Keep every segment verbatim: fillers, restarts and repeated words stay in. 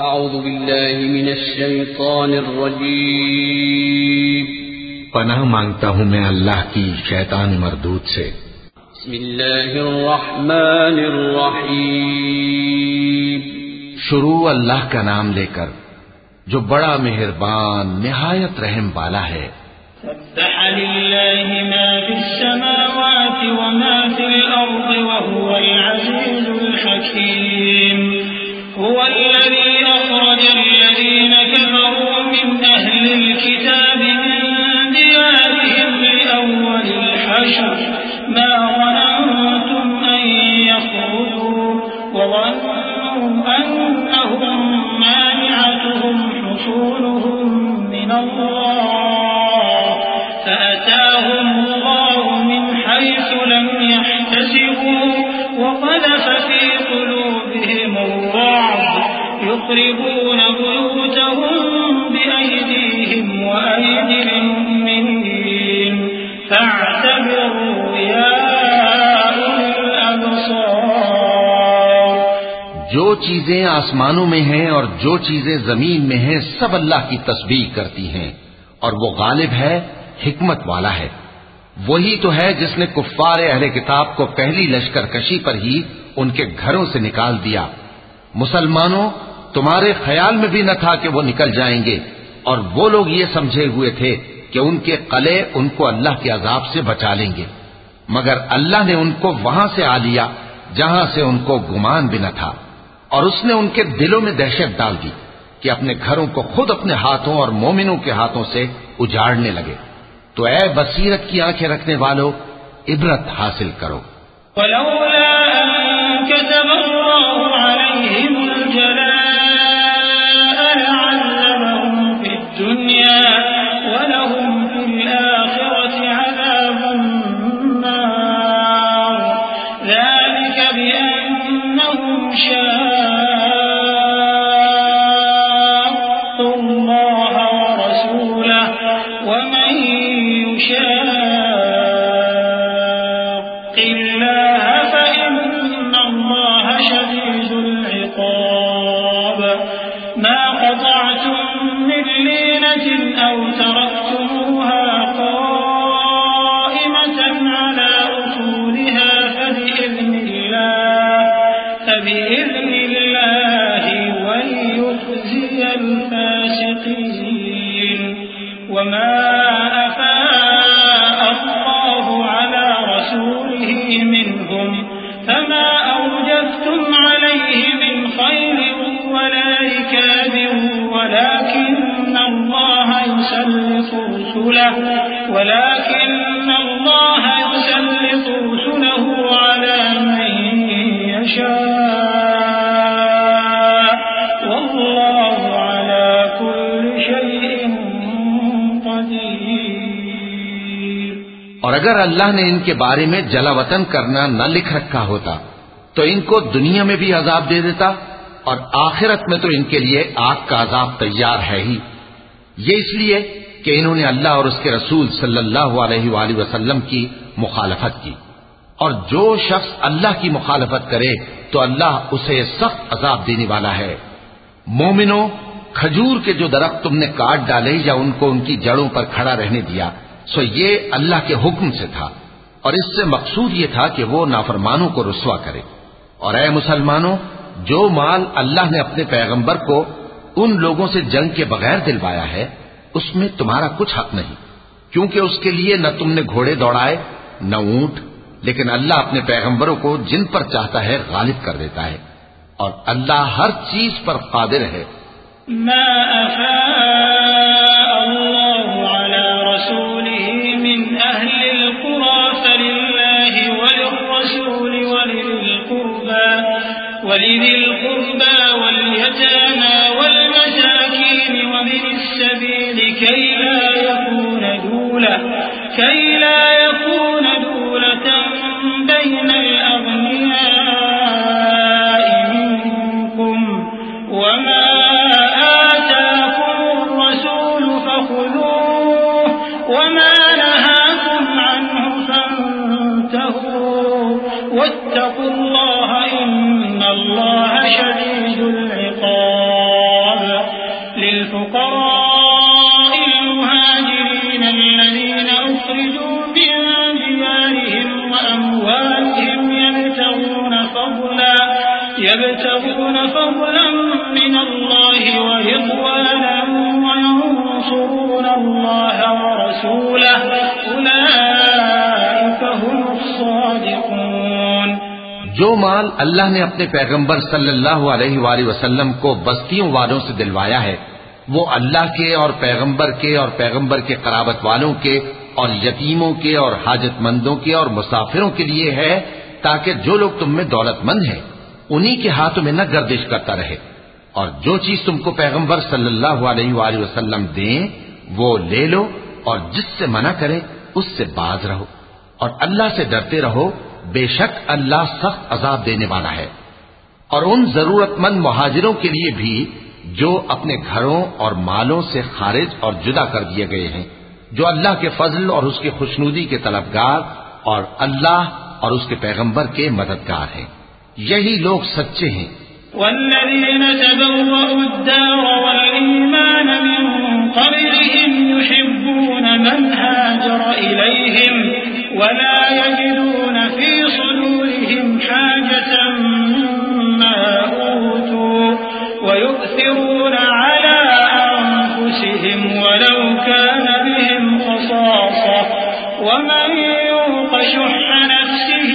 اعوذ باللہ من الشیطان الرجیم پناہ مانگتا ہوں میں اللہ کی شیطان مردود سے. بسم اللہ الرحمن الرحیم شروع اللہ کا نام لے کر جو بڑا مہربان نہایت رحم والا ہے. سبح للہ ما فی السماوات وما فی الارض وهو العزیز الحکیم. هو الذي أخرج الذين كفروا من أهل الكتاب من ديارهم لأول الحشر ما ظننتم أن يخرجوا وظنوا أنهم مانعتهم حصولهم من الله فأتاهم الله من حيث لم يحتسبوا وقذف في قلوبهم الرعب يخربون بيوتهم بأيديهم وأيدي المؤمنين فاعتبروا يا أولي الأبصار. جو چیزیں آسمانوں میں ہیں اور جو چیزیں زمین میں ہیں سب اللہ کی تسبیح کرتی ہیں اور وہ غالب ہے، حکمت والا ہے. وہی تو ہے جس نے کفار اہل کتاب کو پہلی لشکر کشی پر ہی ان کے گھروں سے نکال دیا. مسلمانوں، تمہارے خیال میں بھی نہ تھا کہ وہ نکل جائیں گے، اور وہ لوگ یہ سمجھے ہوئے تھے کہ ان کے قلعے ان کو اللہ کے عذاب سے بچا لیں گے، مگر اللہ نے ان کو وہاں سے آ لیا جہاں سے ان کو گمان بھی نہ تھا، اور اس نے ان کے دلوں میں دہشت ڈال دی کہ اپنے گھروں کو خود اپنے ہاتھوں اور مومنوں کے ہاتھوں سے اجاڑنے لگے. تو اے بصیرت کی آنکھیں رکھنے والو، عبرت حاصل کرو. ولولا أن كتب الله عليهم الجلاء لعذبهم في الدنيا ولهم في الآخرة عذاب النار ذلك بأنهم شاقوا الله ورسوله ومن يشاق الله فإن الله شديد العقاب. ما قطعتم من لينة أو تركتموها قائمة على أصولها فبإذن الله فبإذن الله وليخزي الفاسقين. وما أفاء الله على رسوله منهم فما أوجفتم عليه من خيل ولا ركاب ولكن الله يسلط رسله ولكن الله يسلط رسله على من يشاء والله على كل شيء قدير. اور اگر اللہ نے ان کے بارے میں جلا وطن کرنا نہ لکھ رکھا ہوتا تو ان کو دنیا میں بھی عذاب دے دیتا، اور آخرت میں تو ان کے لیے آگ کا عذاب تیار ہے ہی. یہ اس لیے کہ انہوں نے اللہ اور اس کے رسول صلی اللہ علیہ وآلہ وسلم کی مخالفت کی، اور جو شخص اللہ کی مخالفت کرے تو اللہ اسے سخت عذاب دینے والا ہے. مومنوں، کھجور کے جو درخت تم نے کاٹ ڈالے یا ان کو ان کی جڑوں پر کھڑا رہنے دیا سو یہ اللہ کے حکم سے تھا، اور اس سے مقصود یہ تھا کہ وہ نافرمانوں کو رسوا کرے. اور اے مسلمانوں، جو مال اللہ نے اپنے پیغمبر کو ان لوگوں سے جنگ کے بغیر دلوایا ہے اس میں تمہارا کچھ حق نہیں، کیونکہ اس کے لیے نہ تم نے گھوڑے دوڑائے نہ اونٹ، لیکن اللہ اپنے پیغمبروں کو جن پر چاہتا ہے غالب کر دیتا ہے، اور اللہ ہر چیز پر قادر ہے. ما أفاء الله على رسوله من أهل القرى فلله وللرسول ولذي القربى ولذي القربى واليتامى والمساكين وابن السبيل كي لا يكون دولة كي لا يكون دولة بين الأغنياء منكم وما آتاكم الرسول فخذوه وما نهاكم عنه فانتهوا واتقوا الله إن الله شديد العقاب. للفقراء المهاجرين الذين أخرجوا من ديارهم وأموالهم يبتغون فضلا يبتغون فضلا من الله ورضوانا وينصرون الله ورسوله أولئك هم الصادقون. جو مال اللہ نے اپنے پیغمبر صلی اللہ علیہ وآلہ وسلم کو بستیوں والوں سے دلوایا ہے وہ اللہ کے اور پیغمبر کے اور پیغمبر کے قرابت والوں کے اور یتیموں کے اور حاجت مندوں کے اور مسافروں کے لیے ہے تاکہ جو لوگ تم میں دولت مند ہیں انہی کے ہاتھوں میں نہ گردش کرتا رہے، اور جو چیز تم کو پیغمبر صلی اللہ علیہ وآلہ وسلم دیں وہ لے لو، اور جس سے منع کرے اس سے باز رہو، اور اللہ سے ڈرتے رہو، بے شک اللہ سخت عذاب دینے والا ہے. اور ان ضرورت مند مہاجروں کے لیے بھی جو اپنے گھروں اور مالوں سے خارج اور جدا کر دیے گئے ہیں، جو اللہ کے فضل اور اس کی خوشنودی کے طلبگار اور اللہ اور اس کے پیغمبر کے مددگار ہیں، یہی لوگ سچے ہیں. والذين تبوأوا الدار والإيمان من قبلهم يحبون من هاجر إليهم ولا يجدون في صدورهم حاجة مما أوتوا ويؤثرون على أنفسهم ولو كان بهم خصاصة ومن يوق شح نفسه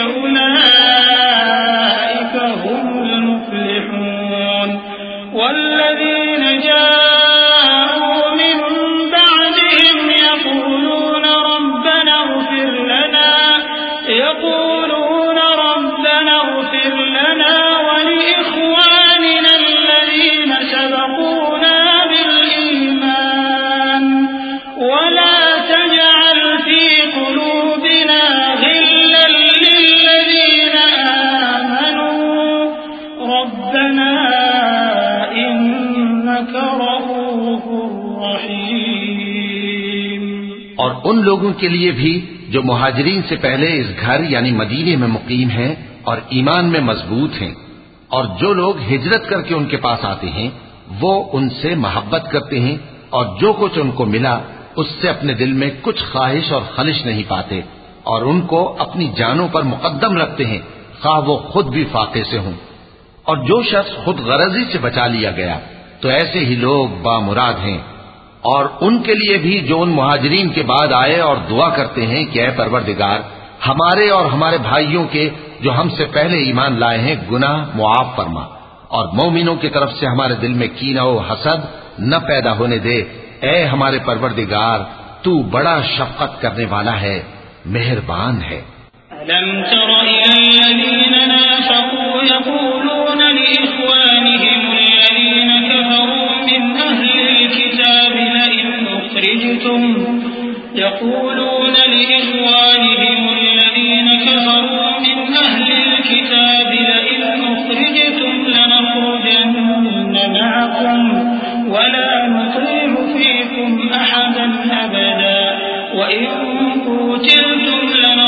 فأولئك هم المفلحون. والذين جاءوا من بعدهم يقولون ربنا اغفر لنا يقولون ربنا اغفر لنا ولإخواننا الذين سبقونا بالإيمان ولا تجعل في قلوبنا غلا للذين آمنوا ربنا إنك رؤوف رحيم. اور ان لوگوں کے لیے بھی جو مہاجرین سے پہلے اس گھر یعنی مدینے میں مقیم ہیں اور ایمان میں مضبوط ہیں، اور جو لوگ ہجرت کر کے ان کے پاس آتے ہیں وہ ان سے محبت کرتے ہیں، اور جو کچھ ان کو ملا اس سے اپنے دل میں کچھ خواہش اور خلش نہیں پاتے، اور ان کو اپنی جانوں پر مقدم رکھتے ہیں خواہ وہ خود بھی فاقے سے ہوں. اور جو شخص خود غرضی سے بچا لیا گیا تو ایسے ہی لوگ بامراد ہیں. اور ان کے لیے بھی جو ان مہاجرین کے بعد آئے اور دعا کرتے ہیں کہ اے پروردگار ہمارے اور ہمارے بھائیوں کے جو ہم سے پہلے ایمان لائے ہیں گناہ معاف فرما، اور مومنوں کی طرف سے ہمارے دل میں کینہ و حسد نہ پیدا ہونے دے. اے ہمارے پروردگار تو بڑا شفقت کرنے والا ہے، مہربان ہے. ألم تر إلى الذين نافقوا يقولون لإخوانهم الذين كفروا من أهل الكتاب لئن أخرجتم يقولون لإخوانهم الذين كفروا من أهل الكتاب لئن أخرجتم لنخرجن معكم ولا نطيع فيكم أحدا أبدا وإن قتلتم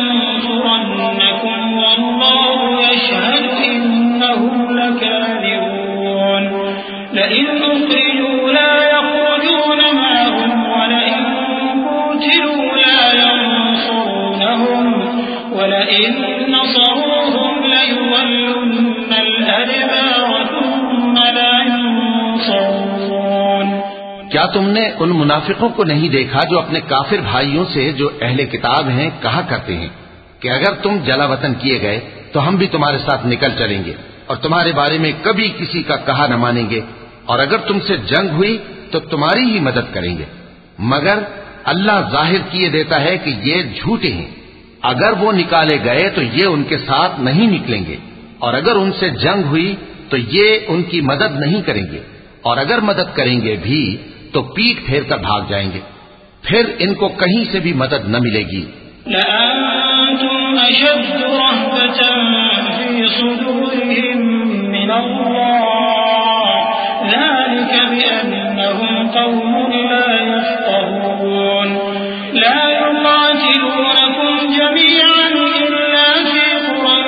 لننصرنكم والله يشهد إنهم لكاذبون. لئن أخرجوا لا يخرجون معهم ولئن قتلوا لا ينصرونهم ولئن نصروهم ليولن الأدبار ثم لا ينصرون. کیا تم نے ان منافقوں کو نہیں دیکھا جو اپنے کافر بھائیوں سے جو اہل کتاب ہیں کہا کرتے ہیں کہ اگر تم جلا وطن کیے گئے تو ہم بھی تمہارے ساتھ نکل چلیں گے اور تمہارے بارے میں کبھی کسی کا کہا نہ مانیں گے، اور اگر تم سے جنگ ہوئی تو تمہاری ہی مدد کریں گے، مگر اللہ ظاہر کیے دیتا ہے کہ یہ جھوٹے ہیں. اگر وہ نکالے گئے تو یہ ان کے ساتھ نہیں نکلیں گے، اور اگر ان سے جنگ ہوئی تو یہ ان کی مدد نہیں کریں گے، اور اگر مدد کریں گے بھی تو پیٹ پھیر کر بھاگ جائیں گے، پھر ان کو کہیں سے بھی مدد نہ ملے گی. لأنتم أشد رهبة في صدورهم من الله ذلك بأنهم قوم لا يفقهون. لا يقاتلونكم جميعا إلا في قرى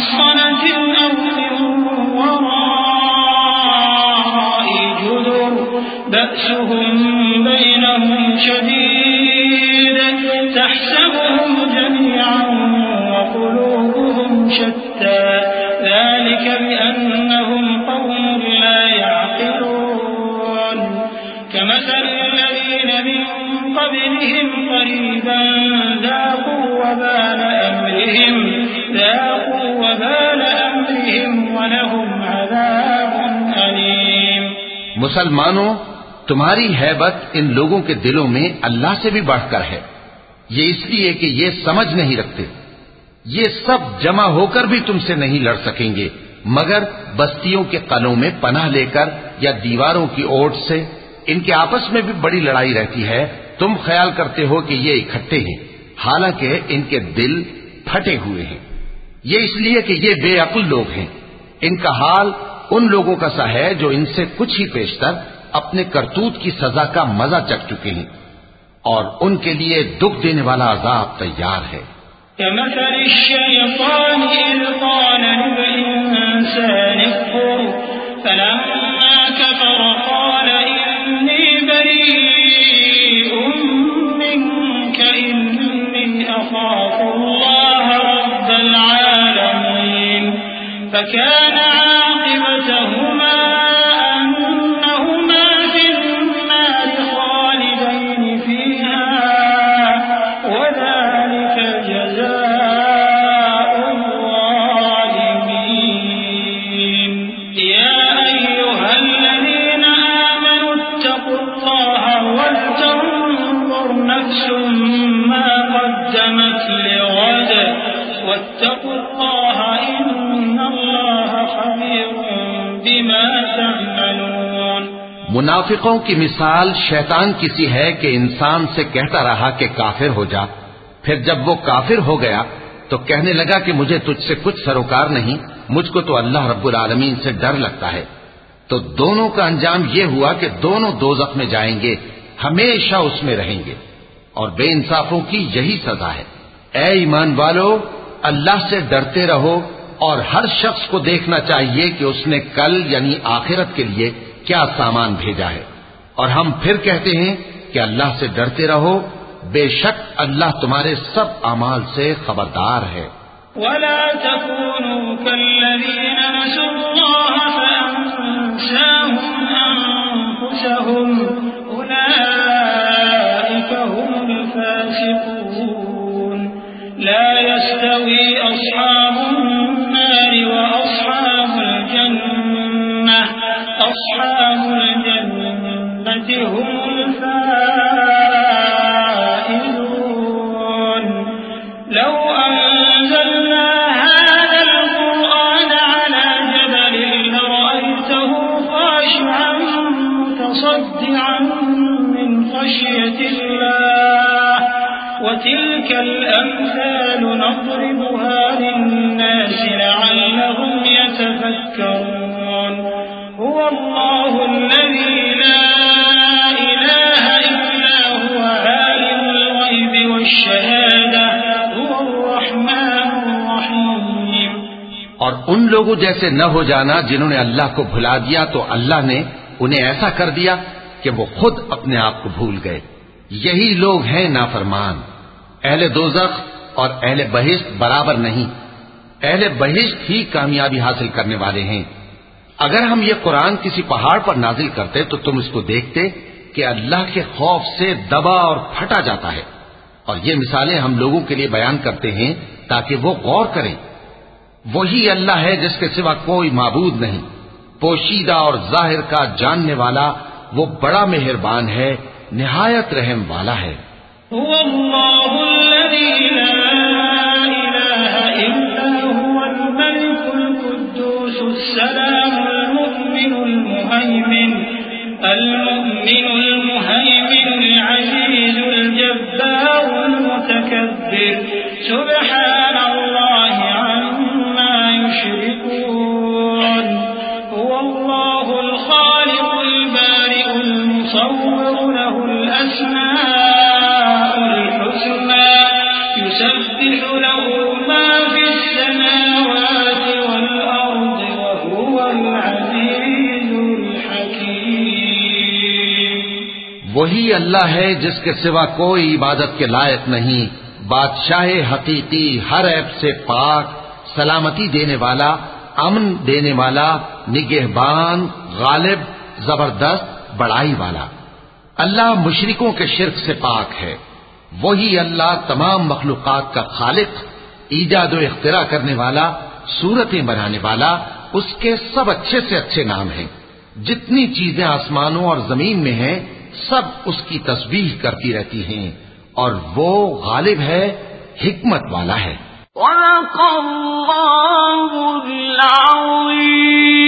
محصنة أو من وراء جدر بأسهم بينهم شديد تحسبهم جميعا وقلوبهم شتى ذلك بأنهم قوم لا يعقلون كمثل الذين من قبلهم قريبا ذاقوا وبال أمرهم ذاقوا وبال أمرهم ولهم عذاب أليم. مسلمانوں، تمہاری ہیبت ان لوگوں کے دلوں میں اللہ سے بھی بڑھ کر ہے، یہ اس لیے کہ یہ سمجھ نہیں رکھتے. یہ سب جمع ہو کر بھی تم سے نہیں لڑ سکیں گے مگر بستیوں کے قلعوں میں پناہ لے کر یا دیواروں کی اوٹ سے. ان کے آپس میں بھی بڑی لڑائی رہتی ہے، تم خیال کرتے ہو کہ یہ اکٹھے ہیں، حالانکہ ان کے دل پھٹے ہوئے ہیں. یہ اس لیے کہ یہ بے عقل لوگ ہیں. ان کا حال ان لوگوں کا سا ہے جو ان سے کچھ ہی پیشتر اپنے کرتوت کی سزا کا مزہ چکھ چکے ہیں، اور ان کے لیے دکھ دینے والا عذاب تیار ہے. كمثل الشيطان إذ قال للإنسان اكفر فلما كفر قال إني بريء منك إني أخاف الله رب العالمين فكان عاقبتهما أنهما في النار خالدين فيها وذلك جزاء الظالمين. يا أيها الذين آمنوا اتقوا الله ولتنظر نفس ما قدمت لغد واتقوا الله إن الله خبير بما تعملون. منافقوں کی مثال شیطان کی سی ہے کہ انسان سے کہتا رہا کہ کافر ہو جا، پھر جب وہ کافر ہو گیا تو کہنے لگا کہ مجھے تجھ سے کچھ سروکار نہیں، مجھ کو تو اللہ رب العالمین سے ڈر لگتا ہے. تو دونوں کا انجام یہ ہوا کہ دونوں دوزخ میں جائیں گے، ہمیشہ اس میں رہیں گے، اور بے انصافوں کی یہی سزا ہے. اے ایمان والو، اللہ سے ڈرتے رہو، اور ہر شخص کو دیکھنا چاہیے کہ اس نے کل یعنی آخرت کے لیے کیا سامان بھیجا ہے. اور ہم پھر کہتے ہیں کہ اللہ سے ڈرتے رہو، بے شک اللہ تمہارے سب اعمال سے خبردار ہے. ولا تكونوا كالذين نسوا الله فأنساهم أنفسهم أولئك هم الفاسقون. لا يستوي أصحاب النار وأصحاب الجنة أصحاب الجنة هم الفائزون. لو أنزلنا هذا القرآن على جبل لرأيته خاشعا متصدعا من خشية الله وتلك الأمثال نضربها للناس لعلهم يتفكرون. هو الله الذي لا إله إلا هو عالم الغيب والشهادة هو الرحمن الرحيم. اور ان لوگوں جیسے نہ ہو جانا جنہوں نے اللہ کو بھلا دیا تو اللہ نے انہیں ایسا کر دیا کہ وہ خود اپنے آپ کو بھول گئے. یہی لوگ ہیں نافرمان. اہل دوزخ اور اہل بہشت برابر نہیں، اہل بہشت ہی کامیابی حاصل کرنے والے ہیں. اگر ہم یہ قرآن کسی پہاڑ پر نازل کرتے تو تم اس کو دیکھتے کہ اللہ کے خوف سے دبا اور پھٹا جاتا ہے. اور یہ مثالیں ہم لوگوں کے لیے بیان کرتے ہیں تاکہ وہ غور کریں. وہی اللہ ہے جس کے سوا کوئی معبود نہیں، پوشیدہ اور ظاہر کا جاننے والا، وہ بڑا مہربان ہے، نہایت رحم والا ہے. هو الله الذي لا إله إلا هو الملك القدوس السلام المؤمن المهيمن المؤمن المهيمن العزيز الجبار المتكبر سبحان الله عما يشركون. هو الله الخالق البارئ المصور له الأسماء الحسنى يسبح له ما في السماوات والأرض وهو العزيز الحكيم. وہی اللہ ہے جس کے سوا کوئی عبادت کے لائق نہیں، بادشاہ حقیقی، ہر عیب سے پاک، سلامتی دینے والا، امن دینے والا، نگہبان، غالب، زبردست، بڑائی والا۔ اللہ مشرکوں کے شرک سے پاک ہے۔ وہی اللہ تمام مخلوقات کا خالق، ایجاد و اختراع کرنے والا، صورتیں بنانے والا، اس کے سب اچھے سے اچھے نام ہیں۔ جتنی چیزیں آسمانوں اور زمین میں ہیں سب اس کی تسبیح کرتی رہتی ہیں، اور وہ غالب ہے، حکمت والا ہے۔ صدق اللہ العظیم۔